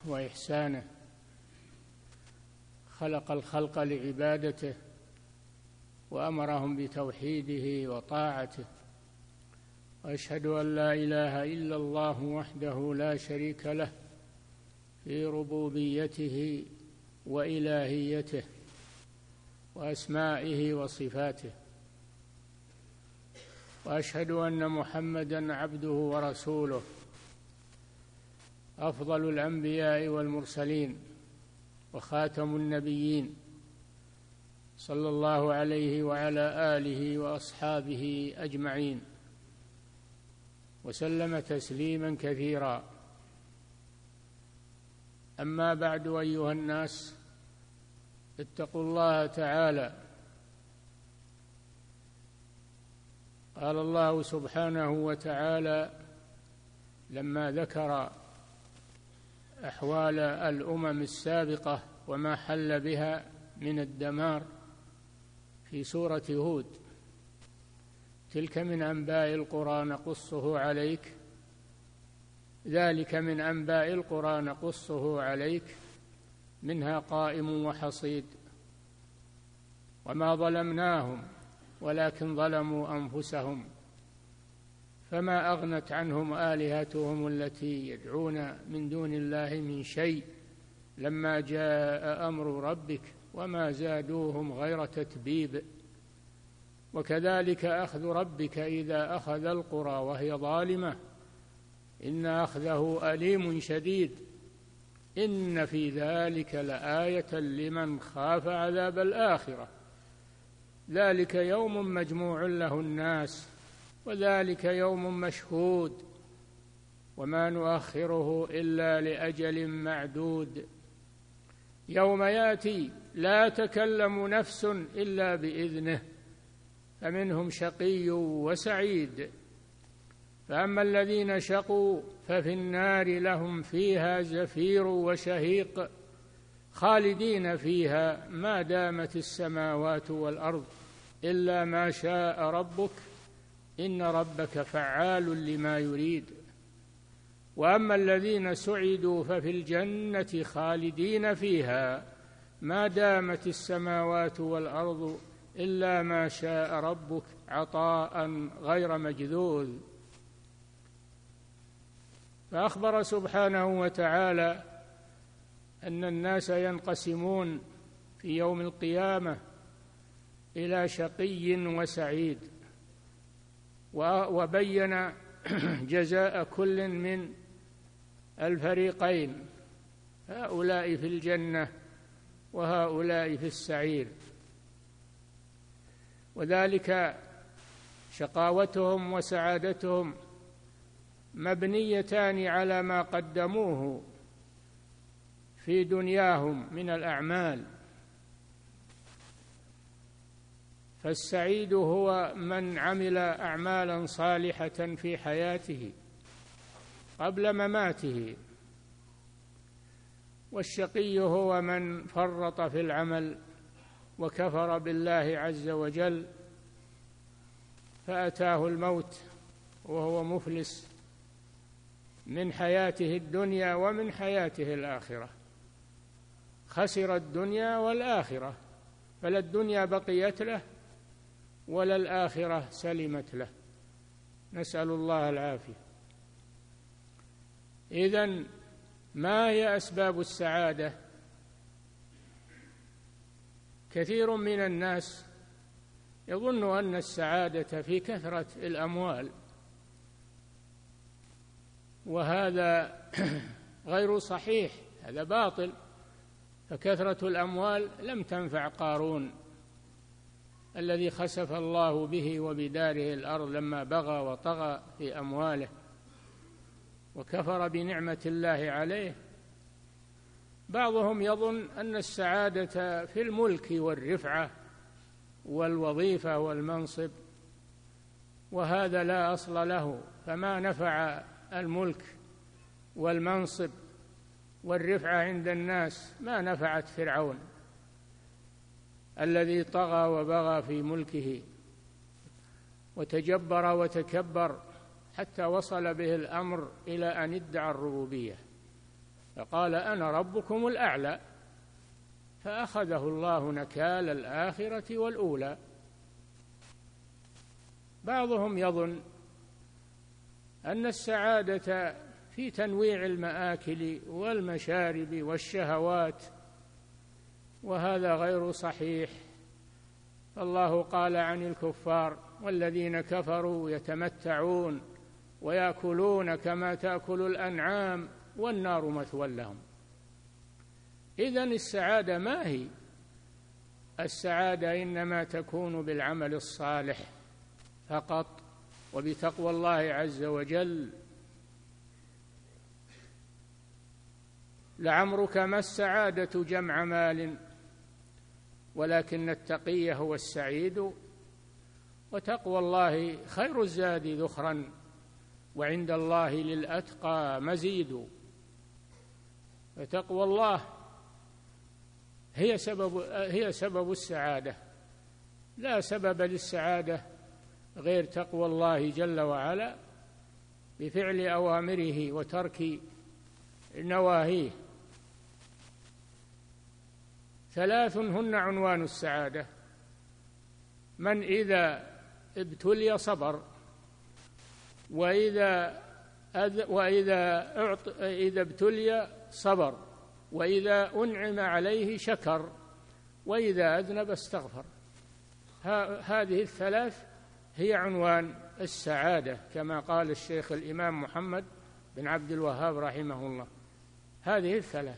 وإحسانه، خلق الخلق لعبادته وأمرهم بتوحيده وطاعته، وأشهد أن لا إله إلا الله وحده لا شريك له في ربوبيته وإلهيته وأسمائه وصفاته، وأشهد أن محمدًا عبده ورسوله أفضل الأنبياء والمرسلين وخاتم النبيين، صلى الله عليه وعلى آله وأصحابه أجمعين وسلم تسليمًا كثيرا. أما بعد، أيها الناس، اتقوا الله تعالى. قال الله سبحانه وتعالى لما ذكر أحوال الأمم السابقة وما حل بها من الدمار في سورة هود: تلك من أنباء القرى نقصه عليك، ذلك من أنباء القرى نقصه عليك منها قائم وحصيد، وما ظلمناهم ولكن ظلموا أنفسهم، فما أغنت عنهم آلهتهم التي يدعون من دون الله من شيء لما جاء أمر ربك وما زادوهم غير تتبيب. وكذلك أخذ ربك إذا أخذ القرى وهي ظالمة إن أخذه أليم شديد، إن في ذلك لآية لمن خاف عذاب الآخرة، ذلك يوم مجموع له الناس وذلك يوم مشهود وما نؤخره إلا لأجل معدود، يوم يأتي لا تكلم نفس إلا بإذنه فمنهم شقي وسعيد، فأما الذين شقوا ففي النار لهم فيها زفير وشهيق خالدين فيها ما دامت السماوات والأرض إلا ما شاء ربك إن ربك فعال لما يريد. وأما الذين سعدوا ففي الجنة خالدين فيها ما دامت السماوات والأرض إلا ما شاء ربك عطاء غير مجذوذ. فأخبر سبحانه وتعالى أن الناس ينقسمون في يوم القيامة إلى شقي وسعيد، وبين جزاء كل من الفريقين، هؤلاء في الجنة وهؤلاء في السعير، وذلك شقاوتهم وسعادتهم مبنيتان على ما قدموه في دنياهم من الأعمال. فالسعيد هو من عمل أعمالا صالحة في حياته قبل مماته، والشقي هو من فرط في العمل وكفر بالله عز وجل فأتاه الموت وهو مفلس من حياته الدنيا ومن حياته الآخرة، خسر الدنيا والآخرة، فلا الدنيا بقيت له ولا الآخرة سلمت له، نسأل الله العافية. إذن ما هي أسباب السعادة؟ كثير من الناس يظن أن السعادة في كثرة الأموال، وهذا غير صحيح، هذا باطل. فكثرة الأموال لم تنفع قارون الذي خسف الله به وبداره الأرض لما بغى وطغى في أمواله وكفر بنعمة الله عليه. بعضهم يظن أن السعادة في الملك والرفعة والوظيفة والمنصب، وهذا لا أصل له، فما نفع الملك والمنصب والرفعة عند الناس ما نفعت فرعون الذي طغى وبغى في ملكه وتجبر وتكبر حتى وصل به الأمر إلى أن ادعى الربوبية. فقال أنا ربكم الأعلى، فأخذه الله نكال الآخرة والأولى. بعضهم يظن أن السعادة في تنويع المآكل والمشارب والشهوات، وهذا غير صحيح. الله قال عن الكفار: والذين كفروا يتمتعون ويأكلون كما تأكل الأنعام والنار مثوى لهم. إذن السعادة ما هي؟ السعادة إنما تكون بالعمل الصالح فقط وبتقوى الله عز وجل. لعمرك ما السعادة جمع مال، ولكن التقي هو السعيد، وتقوى الله خير الزاد ذخرا، وعند الله للأتقى مزيد. فتقوى الله هي سبب السعادة، لا سبب للسعادة غير تقوى الله جل وعلا بفعل أوامره وترك نواهيه. 3 هن عنوان السعادة: من إذا ابتلي صبر، وإذا ابتلي صبر، وإذا أنعم عليه شكر، وإذا أذنب استغفر. هذه ال3 هي عنوان السعادة، كما قال الشيخ الإمام محمد بن عبد الوهاب رحمه الله. هذه ال3: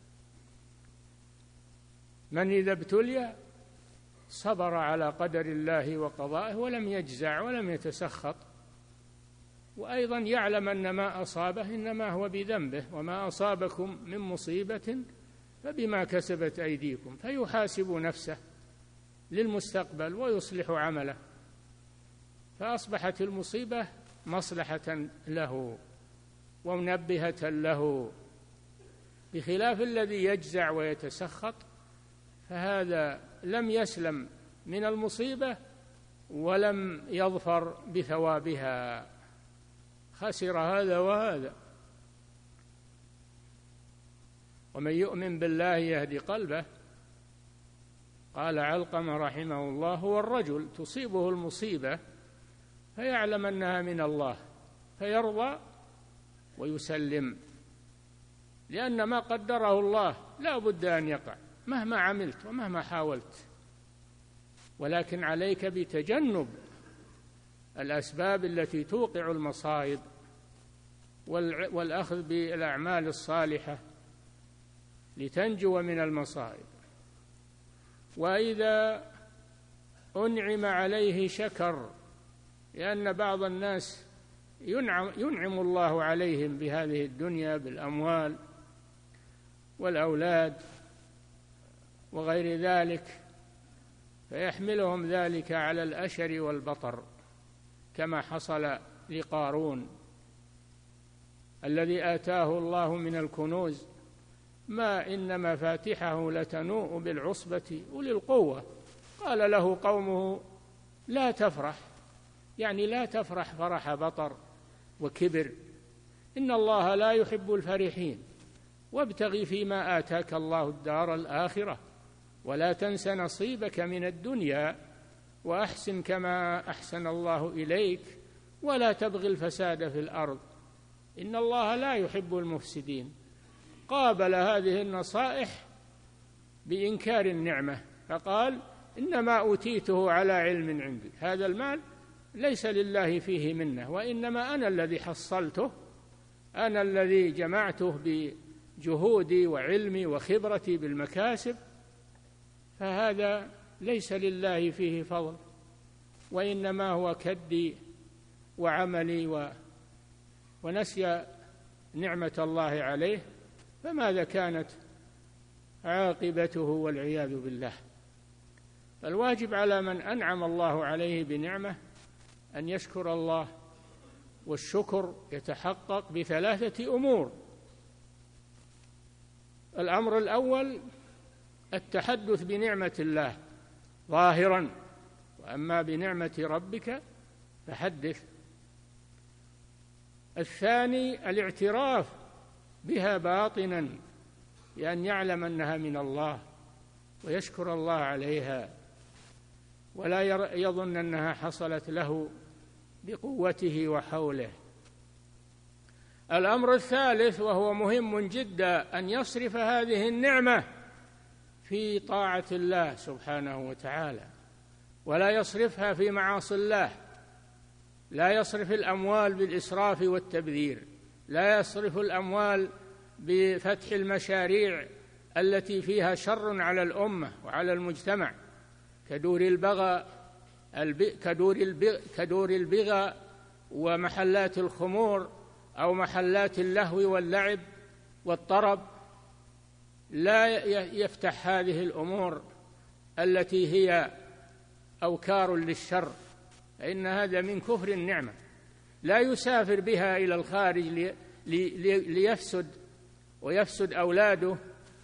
من إذا ابتلي صبر على قدر الله وقضائه ولم يجزع ولم يتسخط، وأيضا يعلم أن ما أصابه إنما هو بذنبه، وما أصابكم من مصيبة فبما كسبت أيديكم، فيحاسب نفسه للمستقبل ويصلح عمله، فأصبحت المصيبة مصلحة له ومنبهة له، بخلاف الذي يجزع ويتسخط، فهذا لم يسلم من المصيبة ولم يظفر بثوابها، خسر هذا وهذا. ومن يؤمن بالله يهدي قلبه. قال علقمة رحمه الله: هو الرجل تصيبه المصيبة فيعلم أنها من الله فيرضى ويسلم، لأن ما قدره الله لا بد أن يقع مهما عملت ومهما حاولت، ولكن عليك بتجنب الأسباب التي توقع المصائب والأخذ بالأعمال الصالحة لتنجو من المصائب. وإذا أنعم عليه شكر، لأن بعض الناس ينعم الله عليهم بهذه الدنيا بالأموال والأولاد وغير ذلك، فيحملهم ذلك على الأشر والبطر، كما حصل لقارون الذي آتاه الله من الكنوز ما إن مفاتحه لتنوء بالعصبة أولي القوة. قال له قومه: لا تفرح، يعني لا تفرح فرح بطر وكبر، إن الله لا يحب الفرحين، وابتغ فيما آتاك الله الدار الآخرة ولا تنس نصيبك من الدنيا وأحسن كما أحسن الله إليك ولا تبغ الفساد في الأرض إن الله لا يحب المفسدين. قابل هذه النصائح بإنكار النعمة، فقال: إنما أوتيته على علم عندي، هذا المال ليس لله فيه منة، وإنما أنا الذي حصلته، أنا الذي جمعته بجهودي وعلمي وخبرتي بالمكاسب، فهذا ليس لله فيه فضل، وإنما هو كدي وعملي ونسي نعمة الله عليه، فماذا كانت عاقبته والعياذ بالله. فالواجب على من أنعم الله عليه بنعمة أن يشكر الله، والشكر يتحقق ب3 أمور: الأمر الأول التحدث بنعمة الله ظاهرا، وأما بنعمة ربك فحدث. الثاني الاعتراف بها باطنا بأن يعلم أنها من الله ويشكر الله عليها، ولا يظن أنها حصلت له بقوته وحوله. الأمر الثالث وهو مهم جدا أن يصرف هذه النعمة في طاعة الله سبحانه وتعالى، ولا يصرفها في معاصي الله. لا يصرف الأموال بالإسراف والتبذير، لا يصرف الأموال بفتح المشاريع التي فيها شر على الأمة وعلى المجتمع كدور البغى ومحلات الخمور أو محلات اللهو واللعب والطرب. لا يفتح هذه الأمور التي هي أوكار للشر، فإن هذا من كفر النعمة. لا يسافر بها إلى الخارج ليفسد ويفسد أولاده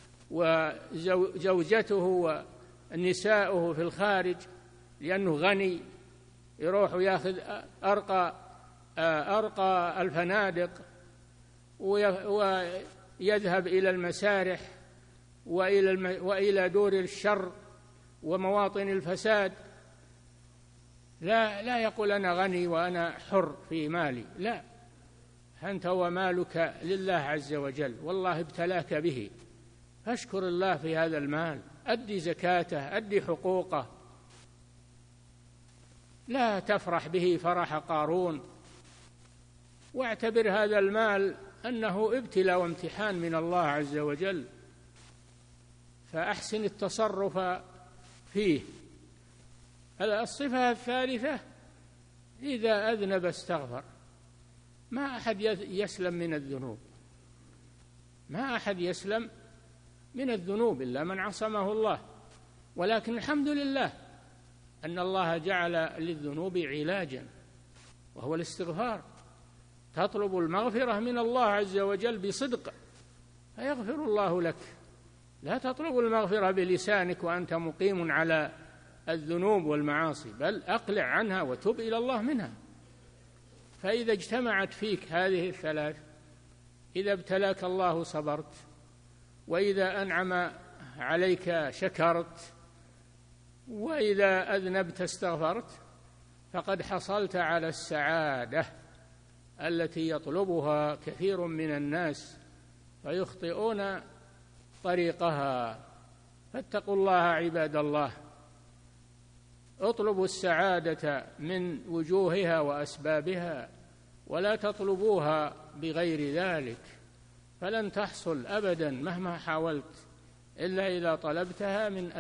وزوجته ونساؤه في الخارج لأنه غني، يروح ويأخذ أرقى الفنادق ويذهب إلى المسارح وإلى دور الشر ومواطن الفساد. لا يقول أنا غني وأنا حر في مالي، لا، أنت ومالك لله عز وجل، والله ابتلاك به، فاشكر الله في هذا المال، أدي زكاته، أدي حقوقه، لا تفرح به فرح قارون، واعتبر هذا المال أنه ابتلاء وامتحان من الله عز وجل، فأحسن التصرف فيه. الصفة الثالثة إذا أذنب استغفر. ما أحد يسلم من الذنوب، ما أحد يسلم من الذنوب إلا من عصمه الله، ولكن الحمد لله أن الله جعل للذنوب علاجا وهو الاستغفار. تطلب المغفرة من الله عز وجل بصدق فيغفر الله لك، لا تطلب المغفرة بلسانك وأنت مقيم على الذنوب والمعاصي، بل أقلع عنها وتب إلى الله منها. فإذا اجتمعت فيك هذه الثلاث، إذا ابتلاك الله صبرت، وإذا أنعم عليك شكرت، وإذا أذنبت استغفرت، فقد حصلت على السعادة التي يطلبها كثير من الناس فيخطئون طريقها. فاتقوا الله عباد الله، اطلبوا السعادة من وجوهها وأسبابها، ولا تطلبوها بغير ذلك، فلن تحصل أبدا مهما حاولت إلا إذا طلبتها من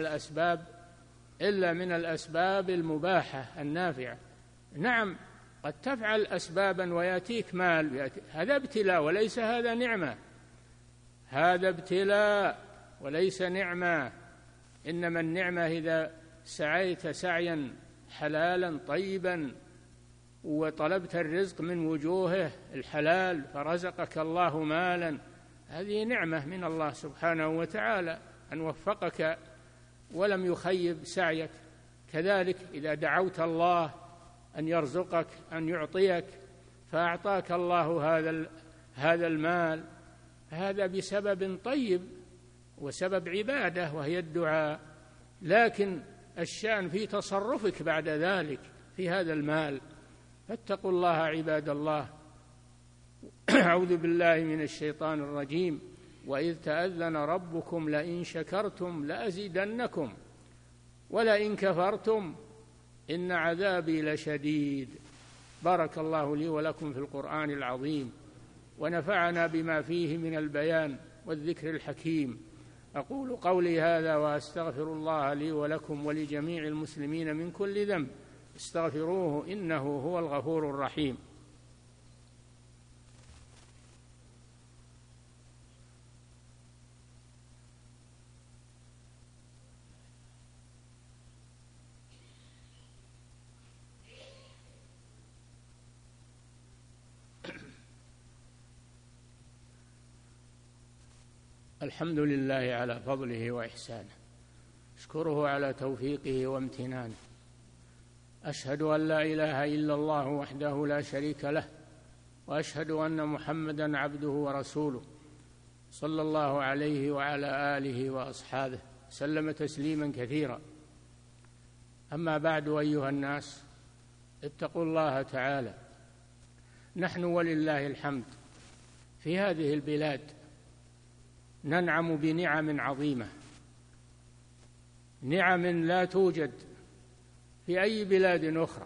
الأسباب المباحة النافعة. نعم، قد تفعل أسبابا ويأتيك مال، هذا ابتلاء وليس هذا نعمة، هذا ابتلاء وليس نعمة. إنما النعمة إذا سعيت سعيا حلالا طيبا وطلبت الرزق من وجوهه الحلال فرزقك الله مالا، هذه نعمة من الله سبحانه وتعالى أن وفقك ولم يخيب سعيك. كذلك إذا دعوت الله أن يرزقك أن يعطيك فأعطاك الله هذا المال، هذا بسبب طيب وسبب عبادة وهي الدعاء. لكن الشأن في تصرفك بعد ذلك في هذا المال. فاتقوا الله عباد الله. أعوذ بالله من الشيطان الرجيم. وإذ تأذن ربكم لئن شكرتم لأزيدنكم ولئن كفرتم إن عذابي لشديد. بارك الله لي ولكم في القرآن العظيم، ونفعنا بما فيه من البيان والذكر الحكيم. أقول قولي هذا وأستغفر الله لي ولكم ولجميع المسلمين من كل ذنب، استغفروه إنه هو الغفور الرحيم. الحمد لله على فضله وإحسانه، أشكره على توفيقه وامتنانه، أشهد أن لا إله إلا الله وحده لا شريك له، وأشهد أن محمدًا عبده ورسوله صلى الله عليه وعلى آله وأصحابه سلم تسليما كثيرا. أما بعد، أيها الناس، اتقوا الله تعالى. نحن ولله الحمد في هذه البلاد ننعم بنعم عظيمة، نعم لا توجد في أي بلاد أخرى.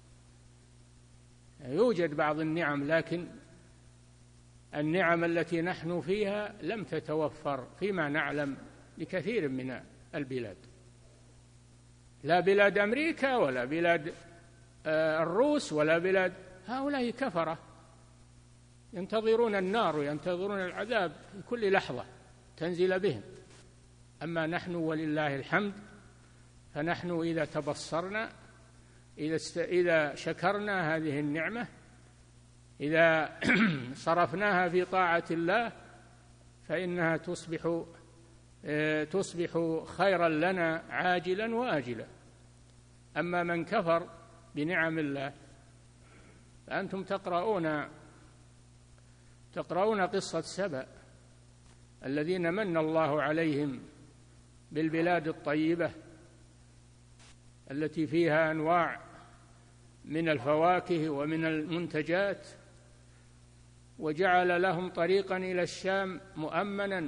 يوجد بعض النعم، لكن النعم التي نحن فيها لم تتوفر فيما نعلم لكثير من البلاد، لا بلاد أمريكا ولا بلاد الروس ولا بلاد هؤلاء كفرة ينتظرون النار وينتظرون العذاب في كل لحظة تنزل بهم. أما نحن ولله الحمد فنحن إذا تبصرنا، إذا شكرنا هذه النعمة، إذا صرفناها في طاعة الله، فإنها تصبح خيرا لنا عاجلا وآجلا. أما من كفر بنعم الله فأنتم تقرؤون قصة سبأ الذين من الله عليهم بالبلاد الطيبة التي فيها أنواع من الفواكه ومن المنتجات، وجعل لهم طريقا إلى الشام مؤمنا،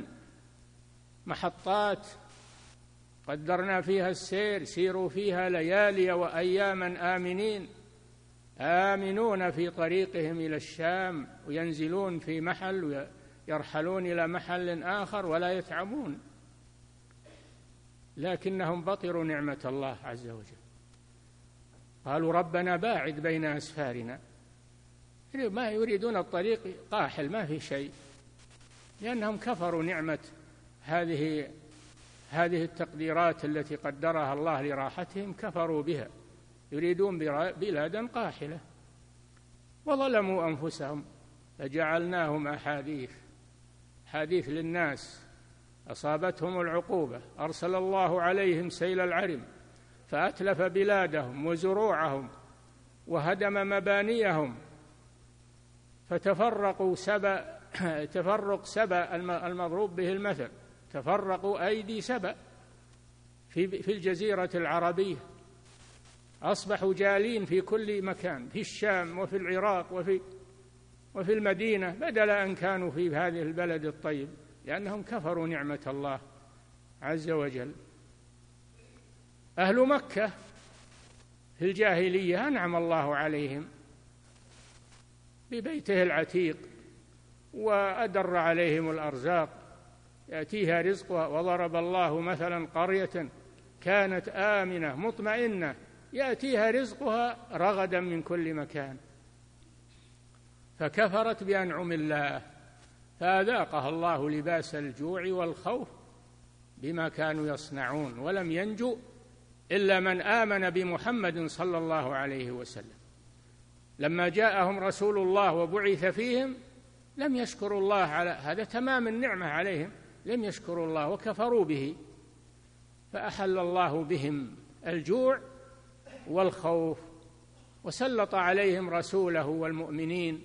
محطات قدرنا فيها السير، سيروا فيها ليالي وأياما آمنون في طريقهم إلى الشام، وينزلون في محل ويرحلون إلى محل آخر ولا يتعبون، لكنهم بطروا نعمة الله عز وجل. قالوا ربنا باعد بين أسفارنا، ما يريدون الطريق قاحل ما في شيء، لأنهم كفروا نعمة هذه التقديرات التي قدرها الله لراحتهم، كفروا بها، يريدون بلادا قاحلة، وظلموا أنفسهم فجعلناهم أحاديث للناس. أصابتهم العقوبة، أرسل الله عليهم سيل العرم فأتلف بلادهم وزروعهم وهدم مبانيهم، فتفرق سبأ المضروب به المثل، تفرقوا أيدي سبأ في الجزيرة العربية، أصبحوا جالين في كل مكان، في الشام وفي العراق وفي المدينة، بدل أن كانوا في هذه البلد الطيب، لأنهم كفروا نعمة الله عز وجل. أهل مكة في الجاهلية أنعم الله عليهم ببيته العتيق، وأدر عليهم الأرزاق يأتيها رزقها. وضرب الله مثلا قرية كانت آمنة مطمئنة يأتيها رزقها رغدا من كل مكان، فكفرت بأنعم الله فأذاقها الله لباس الجوع والخوف بما كانوا يصنعون. ولم ينجو إلا من آمن بمحمد صلى الله عليه وسلم. لما جاءهم رسول الله وبعث فيهم لم يشكروا الله على هذا، تمام النعمة عليهم، لم يشكروا الله وكفروا به، فأحل الله بهم الجوع والخوف، وسلط عليهم رسوله والمؤمنين،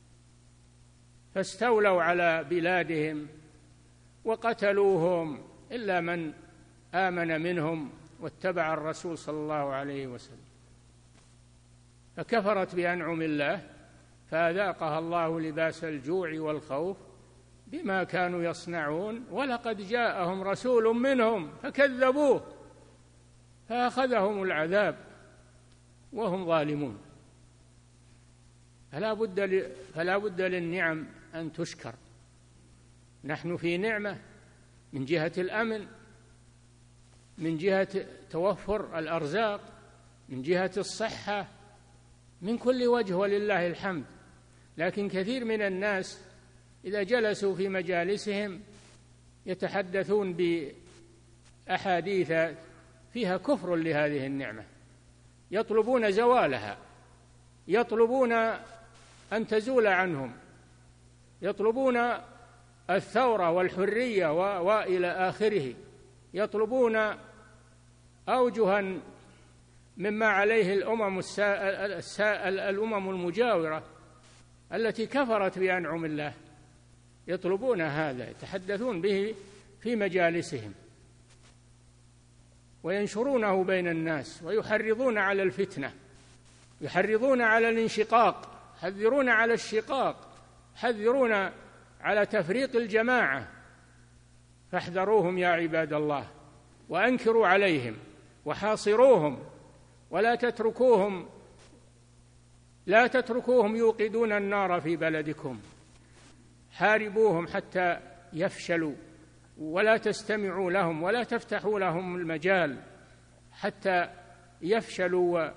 فاستولوا على بلادهم وقتلوهم إلا من آمن منهم واتبع الرسول صلى الله عليه وسلم. فكفرت بأنعم الله فأذاقها الله لباس الجوع والخوف بما كانوا يصنعون. ولقد جاءهم رسول منهم فكذبوه فأخذهم العذاب وهم ظالمون. فلا بد للنعم أن تشكر. نحن في نعمة من جهة الأمن، من جهة توفر الأرزاق، من جهة الصحة، من كل وجه ولله الحمد. لكن كثير من الناس إذا جلسوا في مجالسهم يتحدثون بأحاديث فيها كفر لهذه النعمة، يطلبون زوالها، يطلبون أن تزول عنهم، يطلبون الثورة والحرية وإلى آخره، يطلبون أوجها مما عليه الأمم المجاورة التي كفرت بأنعم الله، يطلبون هذا، يتحدثون به في مجالسهم وينشرونه بين الناس، ويحرضون على الفتنة، يحرضون على الانشقاق، يحذرون على الشقاق، يحذرون على تفريق الجماعة. فاحذروهم يا عباد الله، وأنكروا عليهم وحاصروهم، ولا تتركوهم يوقدون النار في بلدكم. حاربوهم حتى يفشلوا، ولا تستمعوا لهم ولا تفتحوا لهم المجال حتى يفشلوا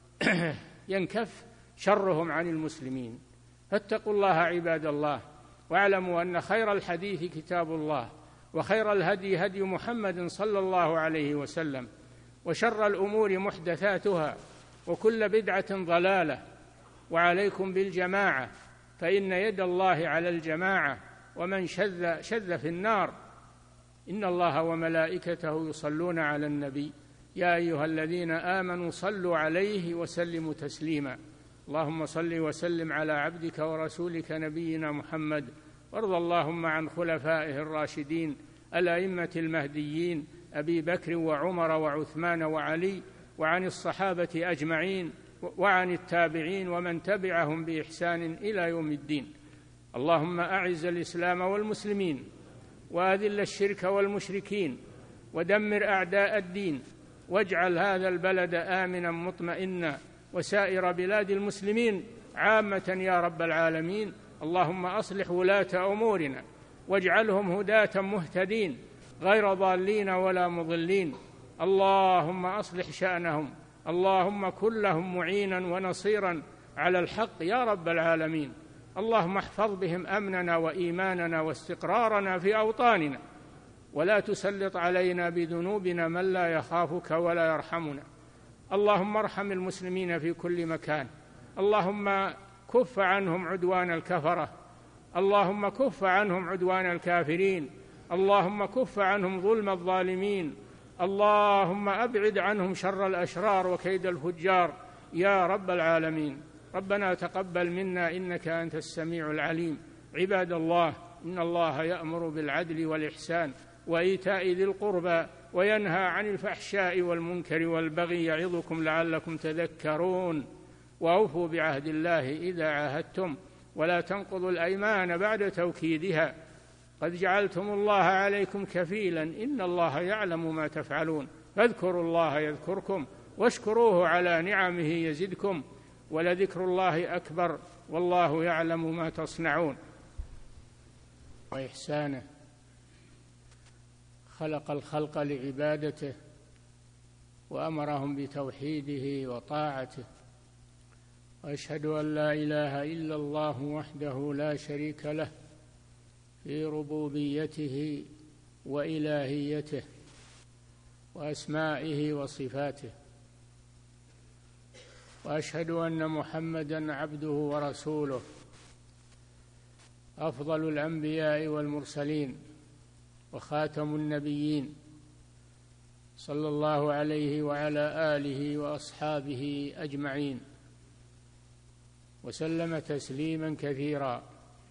وينكف شرهم عن المسلمين. فاتقوا الله عباد الله، واعلموا أن خير الحديث كتاب الله، وخير الهدي هدي محمد صلى الله عليه وسلم، وشر الأمور محدثاتها، وكل بدعة ضلالة. وعليكم بالجماعة، فإن يد الله على الجماعة، ومن شذ في النار. إن الله وملائكته يصلون على النبي، يا أيها الذين آمنوا صلوا عليه وسلموا تسليما. اللهم صل وسلم على عبدك ورسولك نبينا محمد، وارض اللهم عن خلفائه الراشدين الأئمة المهديين أبي بكر وعمر وعثمان وعلي، وعن الصحابة أجمعين، وعن التابعين ومن تبعهم بإحسان إلى يوم الدين. اللهم أعز الإسلام والمسلمين، وأذل الشرك والمشركين، ودمر أعداء الدين، واجعل هذا البلد آمنا مطمئنا، وسائر بلاد المسلمين عامة يا رب العالمين. اللهم أصلح ولاة أمورنا، واجعلهم هداة مهتدين غير ضالين ولا مضلين. اللهم أصلح شأنهم، اللهم كن لهم معينا ونصيرا على الحق يا رب العالمين. اللهم احفظ بهم أمننا وإيماننا واستقرارنا في أوطاننا، ولا تسلط علينا بذنوبنا من لا يخافك ولا يرحمنا. اللهم ارحم المسلمين في كل مكان. اللهم كف عنهم عدوان الكفرة، اللهم كف عنهم عدوان الكافرين، اللهم كف عنهم ظلم الظالمين، اللهم أبعد عنهم شر الأشرار وكيد الفجار يا رب العالمين. ربنا تقبل منا إنك أنت السميع العليم. عباد الله، إن الله يأمر بالعدل والإحسان وإيتاء ذي القربى، وينهى عن الفحشاء والمنكر والبغي، يعظكم لعلكم تذكرون. وأوفوا بعهد الله إذا عاهدتم، ولا تنقضوا الأيمان بعد توكيدها، قد جعلتم الله عليكم كفيلا، إن الله يعلم ما تفعلون. فاذكروا الله يذكركم، واشكروه على نعمه يزدكم، ولذكر الله أكبر، والله يعلم ما تصنعون. وإحسانه خلق الخلق لعبادته، وأمرهم بتوحيده وطاعته. وأشهد أن لا إله إلا الله وحده لا شريك له في ربوبيته وإلهيته وأسمائه وصفاته. وأشهد أن محمدًا عبده ورسوله، أفضل الأنبياء والمرسلين، وخاتم النبيين، صلى الله عليه وعلى آله وأصحابه أجمعين، وسلم تسليما كثيرا.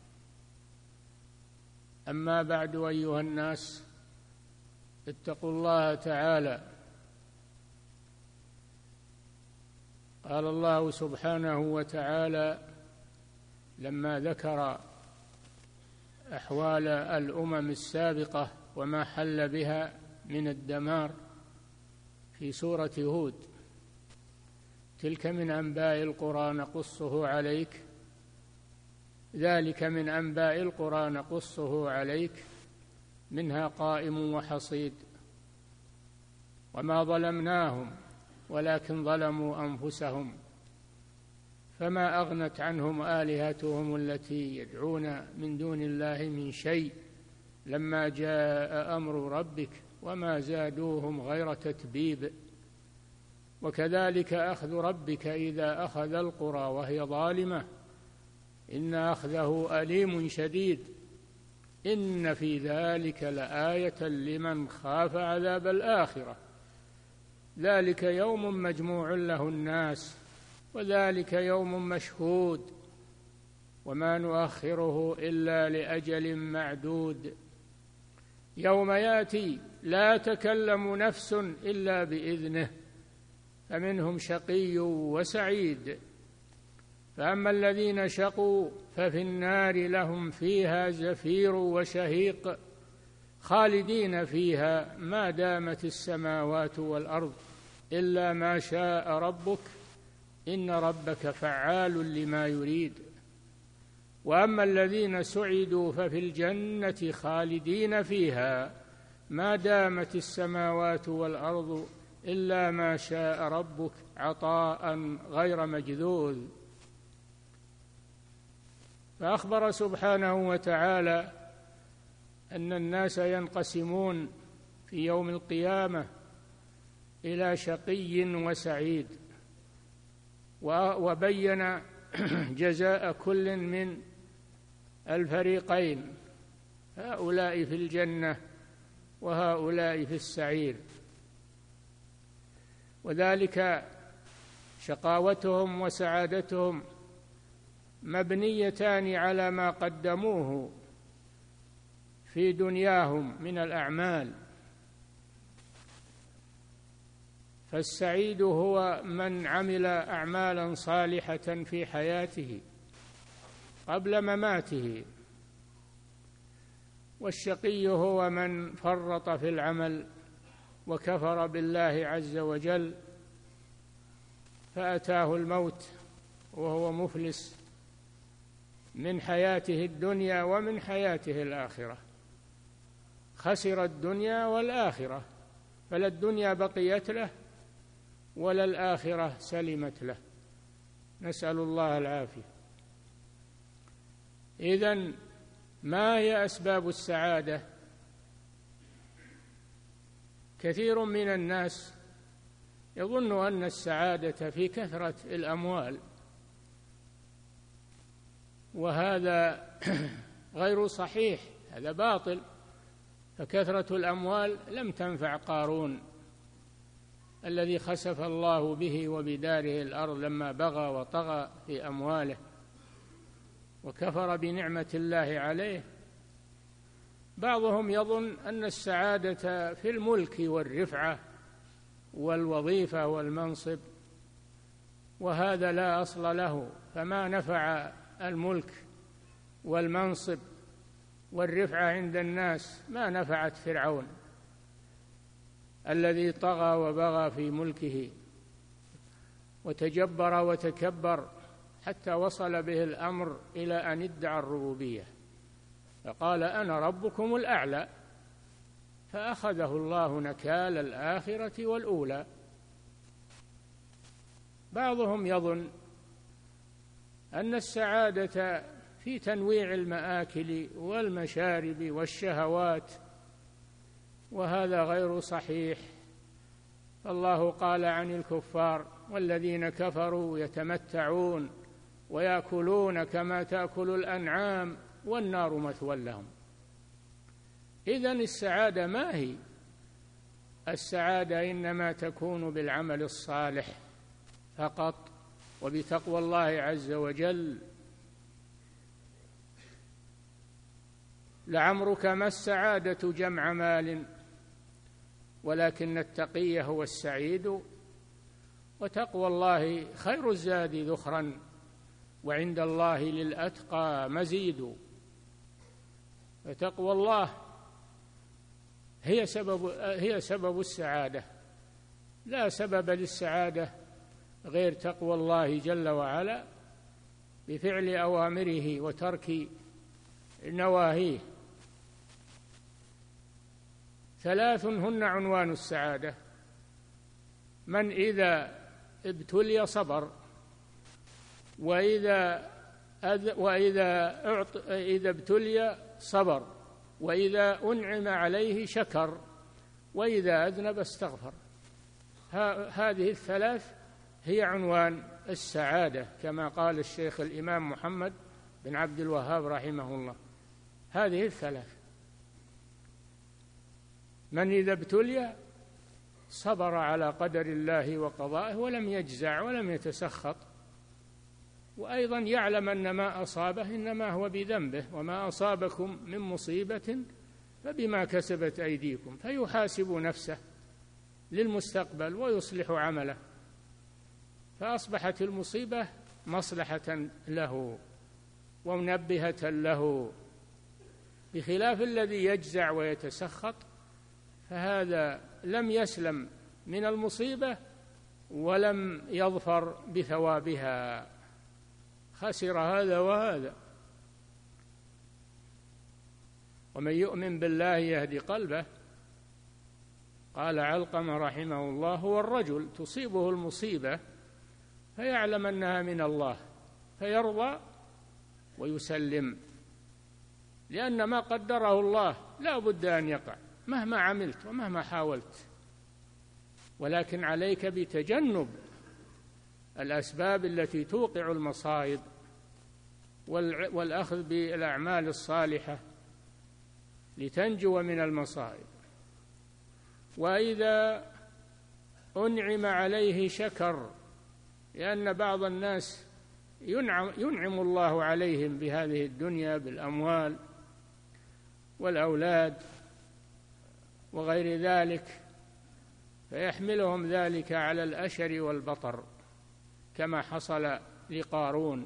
أما بعد، أيها الناس، اتقوا الله تعالى. قال الله سبحانه وتعالى لما ذكر أحوال الأمم السابقة وما حل بها من الدمار في سورة هود: تلك من أنباء القرى نقصه عليك، ذلك من أنباء القرى نقصه عليك، منها قائم وحصيد، وما ظلمناهم ولكن ظلموا أنفسهم، فما أغنت عنهم آلهتهم التي يدعون من دون الله من شيء لما جاء أمر ربك وما زادوهم غير تتبيب. وكذلك أخذ ربك إذا أخذ القرى وهي ظالمة، إن أخذه أليم شديد، إن في ذلك لآية لمن خاف عذاب الآخرة، ذلك يوم مجموع له الناس، وذلك يوم مشهود. وما نؤخره إلا لأجل معدود يوم يأتي لا تكلم نفس إلا بإذنه فمنهم شقي وسعيد فأما الذين شقوا ففي النار لهم فيها زفير وشهيق خالدين فيها ما دامت السماوات والأرض إلا ما شاء ربك إن ربك فعال لما يريد وأما الذين سعدوا ففي الجنة خالدين فيها ما دامت السماوات والأرض إلا ما شاء ربك عطاء غير مجذوذ. فأخبر سبحانه وتعالى أن الناس ينقسمون في يوم القيامة إلى شقي وسعيد وبين جزاء كل من الفريقين هؤلاء في الجنة وهؤلاء في السعير وذلك شقاوتهم وسعادتهم مبنيتان على ما قدموه في دنياهم من الأعمال فالسعيد هو من عمل أعمالا صالحة في حياته قبل مماته والشقي هو من فرط في العمل وكفر بالله عز وجل فأتاه الموت وهو مفلس من حياته الدنيا ومن حياته الآخرة خسر الدنيا والآخرة فلا الدنيا بقيت له ولا الآخرة سلمت له نسأل الله العافية. إذن ما هي أسباب السعادة؟ كثير من الناس يظن أن السعادة في كثرة الأموال وهذا غير صحيح هذا باطل فكثرة الأموال لم تنفع قارون الذي خسف الله به وبداره الأرض لما بغى وطغى في أمواله وكفر بنعمة الله عليه. بعضهم يظن أن السعادة في الملك والرفعة والوظيفة والمنصب وهذا لا أصل له فما نفع الملك والمنصب والرفعة عند الناس ما نفعت فرعون الذي طغى وبغى في ملكه وتجبر وتكبر حتى وصل به الأمر إلى أن ادعى الربوبية فقال أنا ربكم الأعلى فأخذه الله نكال الآخرة والأولى. بعضهم يظن أن السعادة في تنويع المآكل والمشارب والشهوات وهذا غير صحيح. الله قال عن الكفار والذين كفروا يتمتعون ويأكلون كما تأكل الأنعام والنار مثوى لهم. إذن السعادة ما هي؟ السعادة إنما تكون بالعمل الصالح فقط وبتقوى الله عز وجل. لعمرك ما السعادة جمع مال ولكن التقي هو السعيد وتقوى الله خير الزاد ذخرا وعند الله للأتقى مزيد. فتقوى الله هي سبب السعادة لا سبب للسعادة غير تقوى الله جل وعلا بفعل أوامره وترك نواهيه. 3 هن عنوان السعادة: من إذا ابتلي صبر وإذا ابتلي صبر وإذا أنعم عليه شكر وإذا أذنب استغفر. هذه ال3 هي عنوان السعادة كما قال الشيخ الإمام محمد بن عبد الوهاب رحمه الله. هذه ال3: من إذا ابتلي صبر على قدر الله وقضائه ولم يجزع ولم يتسخط وأيضا يعلم أن ما أصابه إنما هو بذنبه، وما أصابكم من مصيبة فبما كسبت أيديكم، فيحاسب نفسه للمستقبل ويصلح عمله، فأصبحت المصيبة مصلحة له ومنبهة له، بخلاف الذي يجزع ويتسخط، فهذا لم يسلم من المصيبة ولم يظفر بثوابها، خسر هذا وهذا. ومن يؤمن بالله يهدي قلبه. قال علقمة رحمه الله: هو الرجل تصيبه المصيبة فيعلم أنها من الله فيرضى ويسلم، لأن ما قدره الله لا بد أن يقع مهما عملت ومهما حاولت، ولكن عليك بتجنب الأسباب التي توقع المصائب والأخذ بالأعمال الصالحة لتنجو من المصائب. وإذا أنعم عليه شكر، لأن بعض الناس ينعم الله عليهم بهذه الدنيا بالأموال والأولاد وغير ذلك، فيحملهم ذلك على الأشر والبطر، كما حصل لقارون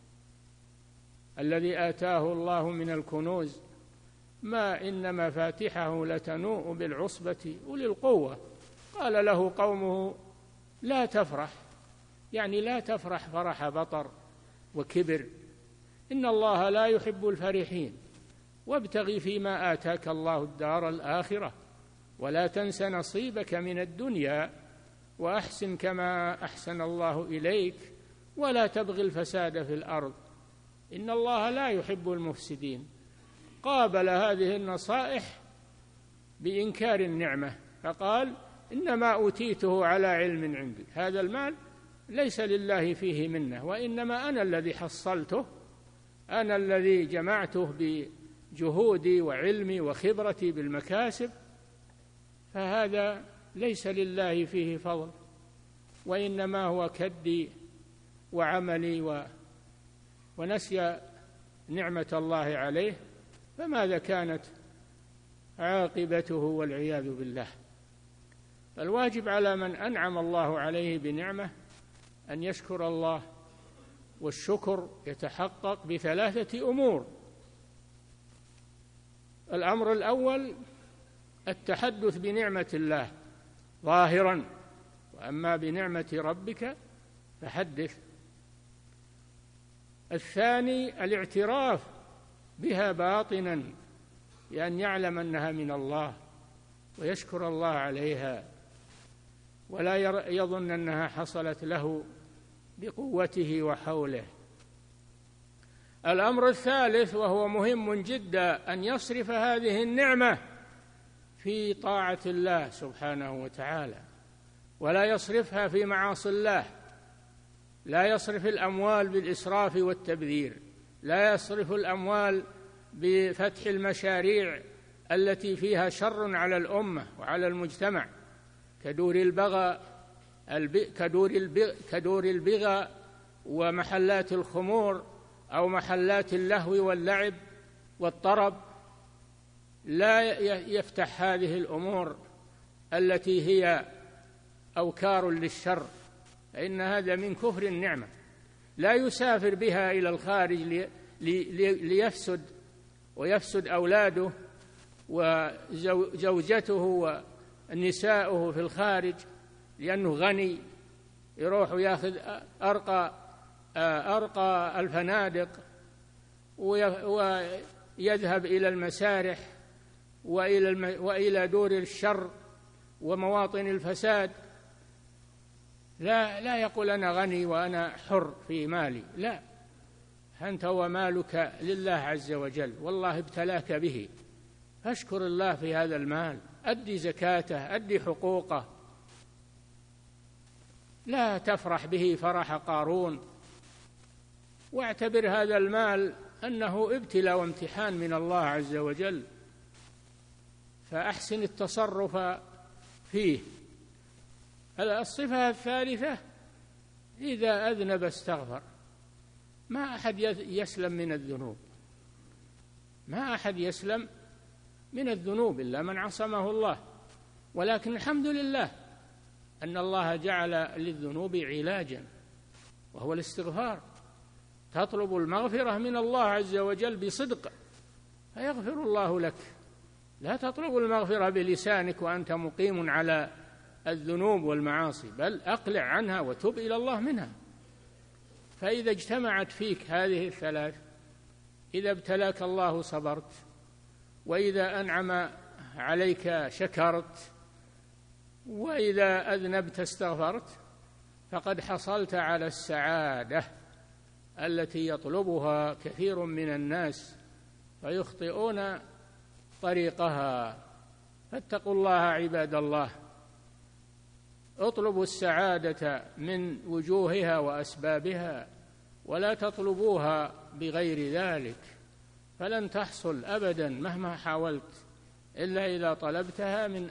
الذي آتاه الله من الكنوز ما إن مفاتحه لتنوء بالعصبة أولي القوة. قال له قومه: لا تفرح، يعني لا تفرح فرح بطر وكبر، إن الله لا يحب الفرحين، وابتغ فيما آتاك الله الدار الآخرة ولا تنس نصيبك من الدنيا وأحسن كما أحسن الله إليك ولا تبغ الفساد في الأرض إن الله لا يحب المفسدين. قابل هذه النصائح بإنكار النعمة، فقال: إنما أوتيته على علم عندي، هذا المال ليس لله فيه منة، وإنما أنا الذي حصلته، أنا الذي جمعته بجهودي وعلمي وخبرتي بالمكاسب، فهذا ليس لله فيه فضل، وإنما هو كدي وعملي ونسي نعمة الله عليه، فماذا كانت عاقبته والعياذ بالله. الواجب على من أنعم الله عليه بنعمة أن يشكر الله، والشكر يتحقق بثلاثة أمور: الأمر الأول التحدث بنعمة الله ظاهرا، وأما بنعمة ربك فحدث. الثاني الاعتراف بها باطنا، بأن يعلم أنها من الله ويشكر الله عليها، ولا يظن أنها حصلت له بقوته وحوله. الأمر الثالث وهو مهم جدا أن يصرف هذه النعمة في طاعة الله سبحانه وتعالى، ولا يصرفها في معاصي الله، لا يصرف الأموال بالإسراف والتبذير، لا يصرف الأموال بفتح المشاريع التي فيها شر على الأمة وعلى المجتمع، كدور البغى ومحلات الخمور أو محلات اللهو واللعب والطرب. لا يفتح هذه الأمور التي هي أوكار للشر، فإن هذا من كفر النعمة. لا يسافر بها إلى الخارج ليفسد ويفسد أولاده وزوجته ونساؤه في الخارج لأنه غني، يروح ويأخذ أرقى الفنادق ويذهب إلى المسارح وإلى دور الشر ومواطن الفساد. لا يقول أنا غني وأنا حر في مالي، لا، أنت ومالك لله عز وجل، والله ابتلاك به، فاشكر الله في هذا المال، أدي زكاته، أدي حقوقه، لا تفرح به فرح قارون، واعتبر هذا المال أنه ابتلاء وامتحان من الله عز وجل، فأحسن التصرف فيه. الصفة الثالثة: إذا أذنب استغفر، ما أحد يسلم من الذنوب، ما أحد يسلم من الذنوب إلا من عصمه الله. ولكن الحمد لله أن الله جعل للذنوب علاجا، وهو الاستغفار. تطلب المغفرة من الله عز وجل بصدق فيغفر الله لك. لا تطلب المغفرة بلسانك وأنت مقيم على الذنوب والمعاصي، بل أقلع عنها وتب إلى الله منها. فإذا اجتمعت فيك هذه الثلاث، إذا ابتلاك الله صبرت، وإذا أنعم عليك شكرت، وإذا أذنبت استغفرت، فقد حصلت على السعادة التي يطلبها كثير من الناس فيخطئون طريقها. فاتقوا الله عباد الله، اطلبوا السعادة من وجوهها وأسبابها، ولا تطلبوها بغير ذلك، فلن تحصل أبدا مهما حاولت إلا إذا طلبتها من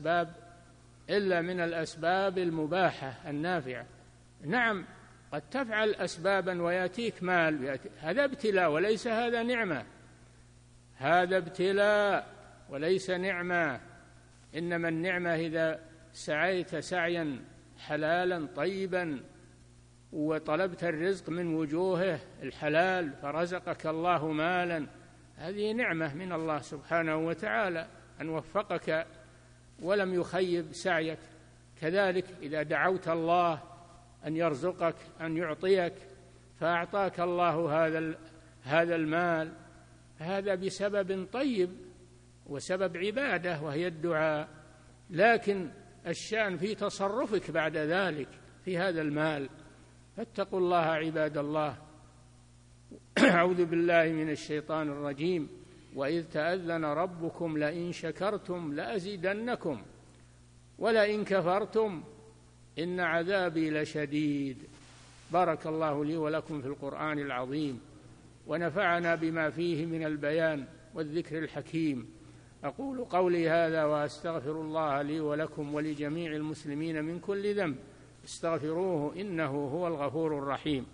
الأسباب المباحة النافعة. نعم، قد تفعل أسبابا ويأتيك مال، هذا ابتلاء وليس هذا نعمة، هذا ابتلاء وليس نعمة. إنما النعمة إذا سعيت سعيا حلالا طيبا وطلبت الرزق من وجوهه الحلال فرزقك الله مالا، هذه نعمة من الله سبحانه وتعالى أن وفقك ولم يخيب سعيك. كذلك إذا دعوت الله أن يرزقك، أن يعطيك، فأعطاك الله هذا المال، هذا بسبب طيب وسبب عبادة وهي الدعاء. لكن الشأن في تصرفك بعد ذلك في هذا المال. فاتقوا الله عباد الله. أعوذ بالله من الشيطان الرجيم. وإذ تأذن ربكم لئن شكرتم لأزيدنكم ولئن كفرتم إن عذابي لشديد. بارك الله لي ولكم في القرآن العظيم، ونفعنا بما فيه من البيان والذكر الحكيم. أقول قولي هذا وأستغفر الله لي ولكم ولجميع المسلمين من كل ذنب، استغفروه إنه هو الغفور الرحيم.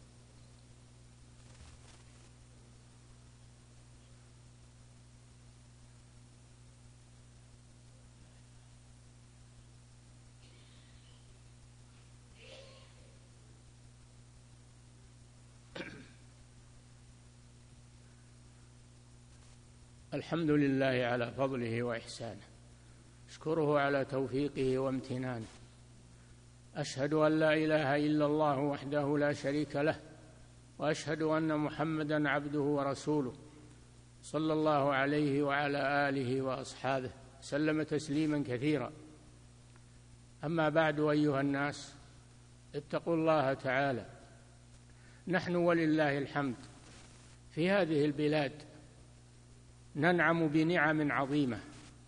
الحمد لله على فضله وإحسانه، أشكره على توفيقه وامتنانه. أشهد أن لا إله إلا الله وحده لا شريك له، وأشهد أن محمدًا عبده ورسوله صلى الله عليه وعلى آله وأصحابه سلم تسليما كثيرا. أما بعد، أيها الناس، اتقوا الله تعالى. نحن ولله الحمد في هذه البلاد ننعم بنعم عظيمة،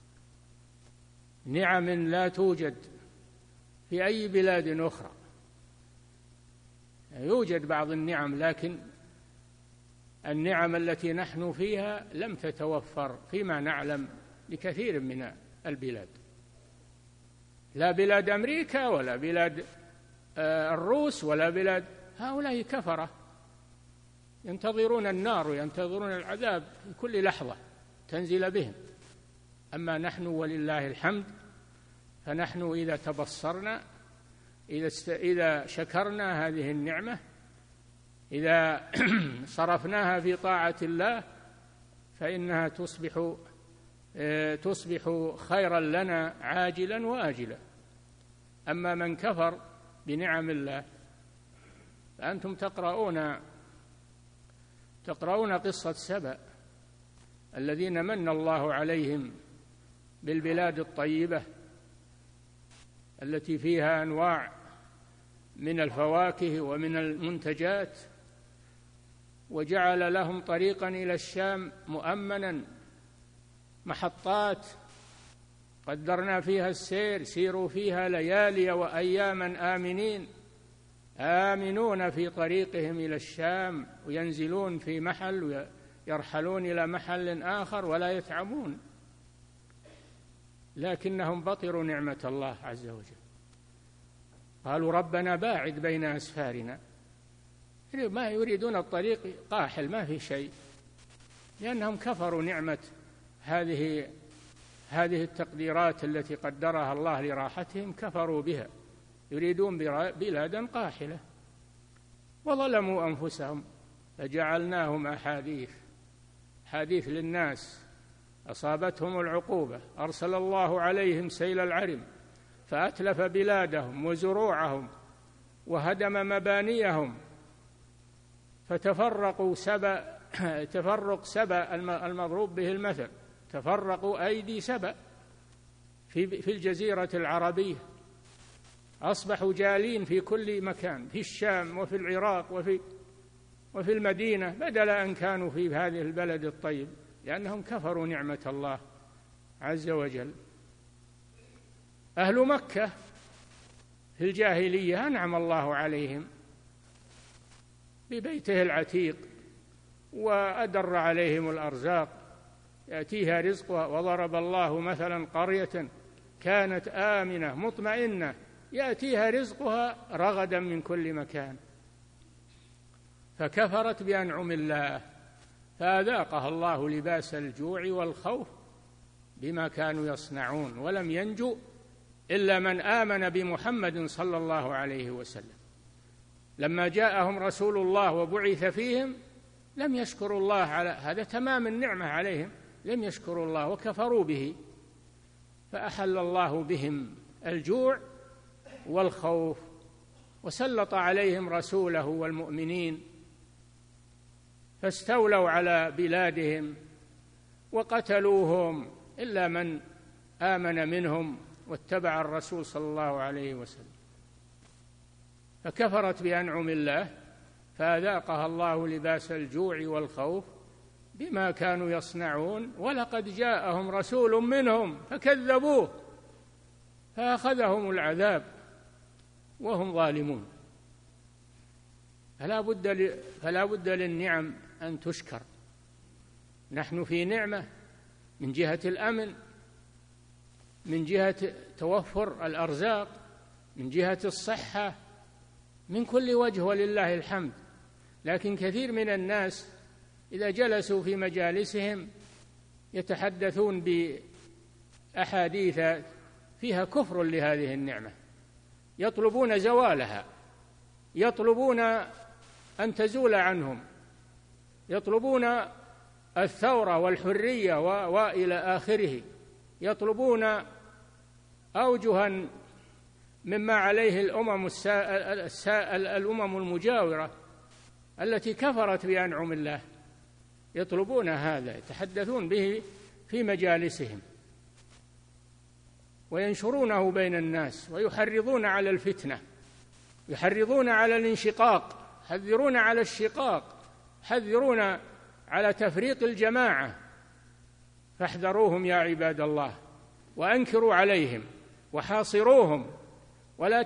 نعم لا توجد في أي بلاد أخرى. يوجد بعض النعم، لكن النعم التي نحن فيها لم تتوفر فيما نعلم لكثير من البلاد، لا بلاد أمريكا ولا بلاد الروس ولا بلاد هؤلاء كفرة ينتظرون النار وينتظرون العذاب في كل لحظة تنزل بهم. أما نحن ولله الحمد فنحن إذا تبصرنا، إذا شكرنا هذه النعمة، إذا صرفناها في طاعة الله، فإنها تصبح خيرا لنا عاجلا وآجلا. أما من كفر بنعم الله فأنتم تقرؤون قصة سبأ الذين من الله عليهم بالبلاد الطيبة التي فيها أنواع من الفواكه ومن المنتجات، وجعل لهم طريقا إلى الشام مؤمنا، محطات قدرنا فيها السير، سيروا فيها ليالي وأياما آمنون في طريقهم إلى الشام، وينزلون في محل ويرحلون إلى محل آخر ولا يتعبون، لكنهم بطروا نعمة الله عز وجل. قالوا ربنا باعد بين أسفارنا، ما يريدون الطريق قاحل ما في شيء، لأنهم كفروا نعمة هذه التقديرات التي قدرها الله لراحتهم، كفروا بها، يريدون بلادا قاحلة، وظلموا أنفسهم فجعلناهم أحاديث للناس. أصابتهم العقوبة، أرسل الله عليهم سيل العرم فأتلف بلادهم وزروعهم وهدم مبانيهم، فتفرق سبأ المضروب به المثل، تفرقوا أيدي سبأ في الجزيرة العربية، أصبحوا جالين في كل مكان، في الشام وفي العراق وفي المدينة، بدل أن كانوا في هذه البلد الطيب، لأنهم كفروا نعمة الله عز وجل. أهل مكة في الجاهلية أنعم الله عليهم ببيته العتيق، وأدر عليهم الأرزاق، يأتيها رزقها. وضرب الله مثلا قرية كانت آمنة مطمئنة يأتيها رزقها رغدا من كل مكان، فكفرت بأنعم الله فأذاقها الله لباس الجوع والخوف بما كانوا يصنعون. ولم ينجو إلا من آمن بمحمد صلى الله عليه وسلم. لما جاءهم رسول الله وبعث فيهم لم يشكروا الله على هذا، تمام النعمة عليهم، لم يشكروا الله وكفروا به، فأحل الله بهم الجوع والخوف، وسلط عليهم رسوله والمؤمنين، فاستولوا على بلادهم وقتلوهم إلا من آمن منهم واتبع الرسول صلى الله عليه وسلم. فكفرت بأنعم الله فأذاقها الله لباس الجوع والخوف بما كانوا يصنعون. ولقد جاءهم رسول منهم فكذبوه فأخذهم العذاب وهم ظالمون. فلا بد للنعم أن تشكر. نحن في نعمة من جهة الأمن، من جهة توفر الأرزاق، من جهة الصحة، من كل وجه ولله الحمد. لكن كثير من الناس إذا جلسوا في مجالسهم يتحدثون بأحاديث فيها كفر لهذه النعمة، يطلبون زوالها، يطلبون أن تزول عنهم، يطلبون الثورة والحرية وإلى آخره، يطلبون أوجها مما عليه الأمم المجاورة التي كفرت بأنعم الله، يطلبون هذا، يتحدثون به في مجالسهم وينشرونه بين الناس، ويحرضون على الفتنة، يحرضون على الانشقاق، يحذرون على الشقاق، يحذرون على تفريق الجماعة. فاحذروهم يا عباد الله، وأنكروا عليهم وحاصروهم، ولا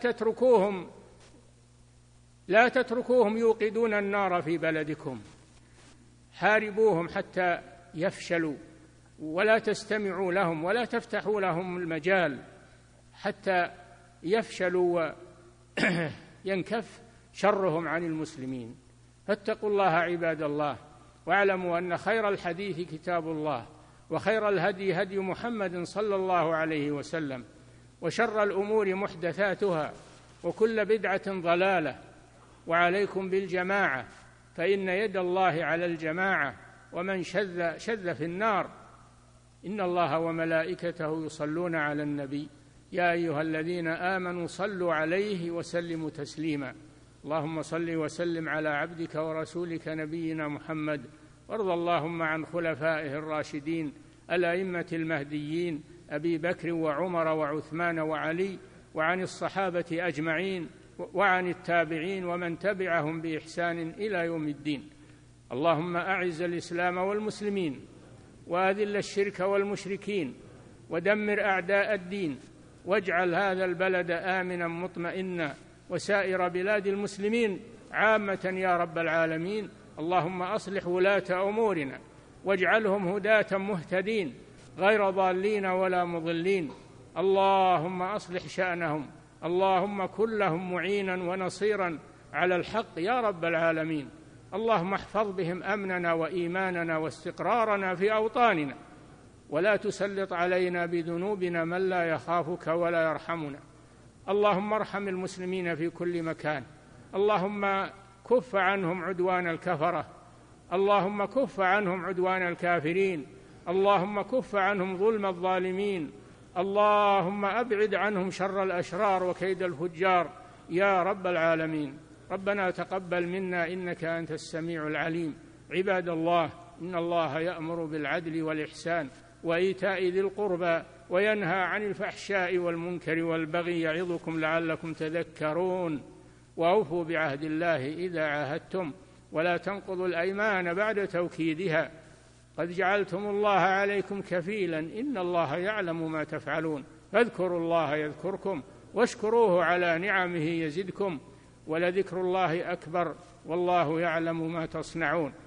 تتركوهم يوقدون النار في بلدكم، حاربوهم حتى يفشلوا، ولا تستمعوا لهم ولا تفتحوا لهم المجال حتى يفشلوا وينكف شرهم عن المسلمين. فاتقوا الله عباد الله، واعلموا أن خير الحديث كتاب الله، وخير الهدي هدي محمد صلى الله عليه وسلم، وشر الأمور محدثاتها، وكل بدعة ضلالة. وعليكم بالجماعة، فإن يد الله على الجماعة، ومن شذ في النار. إن الله وملائكته يصلون على النبي يا أيها الذين آمنوا صلوا عليه وسلموا تسليما. اللهم صل وسلم على عبدك ورسولك نبينا محمد، وارض اللهم عن خلفائه الراشدين الأئمة المهديين أبي بكر وعمر وعثمان وعلي، وعن الصحابة أجمعين، وعن التابعين ومن تبعهم بإحسان إلى يوم الدين. اللهم أعز الإسلام والمسلمين، وأذل الشرك والمشركين، ودمر أعداء الدين، واجعل هذا البلد آمنا مطمئنا، وسائر بلاد المسلمين عامة يا رب العالمين. اللهم أصلح ولاة أمورنا، واجعلهم هداة مهتدين غير ضالين ولا مضلين. اللهم أصلح شأنهم، اللهم كن لهم معينا ونصيرا على الحق يا رب العالمين. اللهم احفظ بهم أمننا وإيماننا واستقرارنا في أوطاننا، ولا تسلط علينا بذنوبنا من لا يخافك ولا يرحمنا. اللهم ارحم المسلمين في كل مكان. اللهم كف عنهم عدوان الكفرة، اللهم كف عنهم عدوان الكافرين، اللهم كف عنهم ظلم الظالمين، اللهم أبعد عنهم شر الأشرار وكيد الفجار يا رب العالمين. ربنا تقبل منا إنك أنت السميع العليم. عباد الله، إن الله يأمر بالعدل والإحسان وإيتاء ذي القربى وينهى عن الفحشاء والمنكر والبغي يعظكم لعلكم تذكرون. وأوفوا بعهد الله إذا عاهدتم ولا تنقضوا الأيمان بعد توكيدها، قد جعلتم الله عليكم كفيلا إن الله يعلم ما تفعلون. فاذكروا الله يذكركم واشكروه على نعمه يزدكم ولذكر الله أكبر والله يعلم ما تصنعون.